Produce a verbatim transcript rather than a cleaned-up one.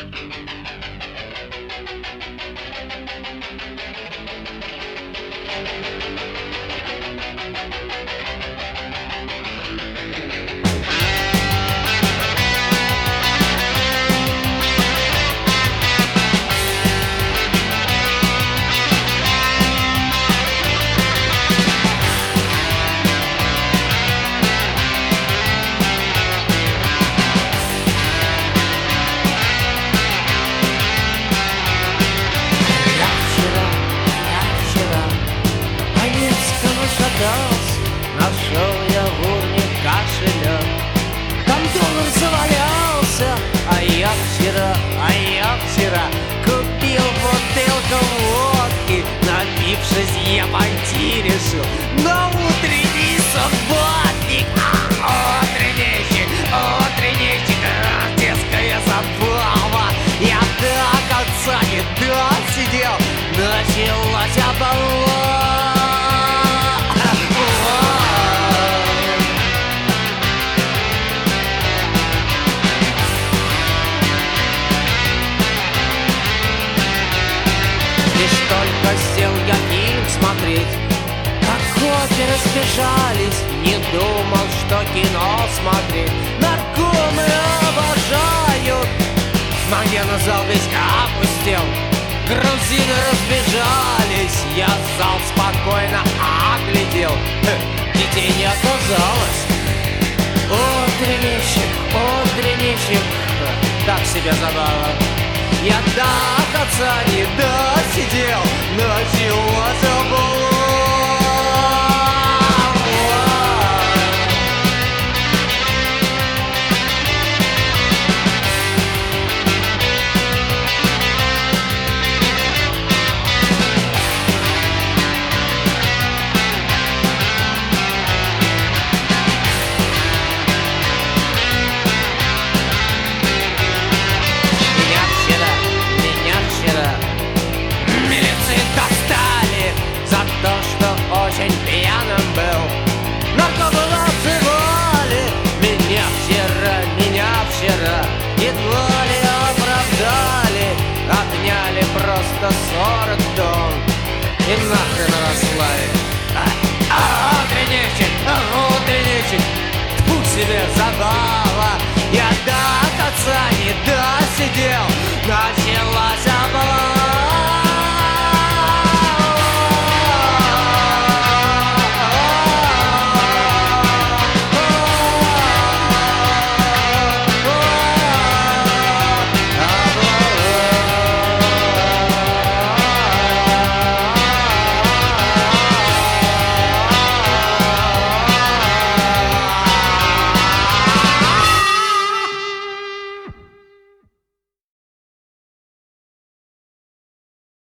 Нашел я в урне кошелек, там доллар завалялся. А я вчера, а я вчера купил бутылку водки. Напившись, я пойти решил на утренний субботник. А, утренничек, утренничек, детская забава. Я до конца не досидел, началась облава. Только сел я фильм смотреть, как кофе разбежались. Не думал, что кино смотреть наркомы обожают. Мгновенно зал весь опустел, грузины разбежались. Я зал спокойно оглядел, детей не оказалось. Утренничек, утренничек, так себе забава. Я до конца не досидел, началась облава. Очень пьяным был, наркомы обзывали меня вчера, меня вчера едва ли оправдали. Отняли просто сорок тонн и нахрен расслали. А, а утренничек, а утренничек, тьфу себе забава. Я до конца не досидел, начал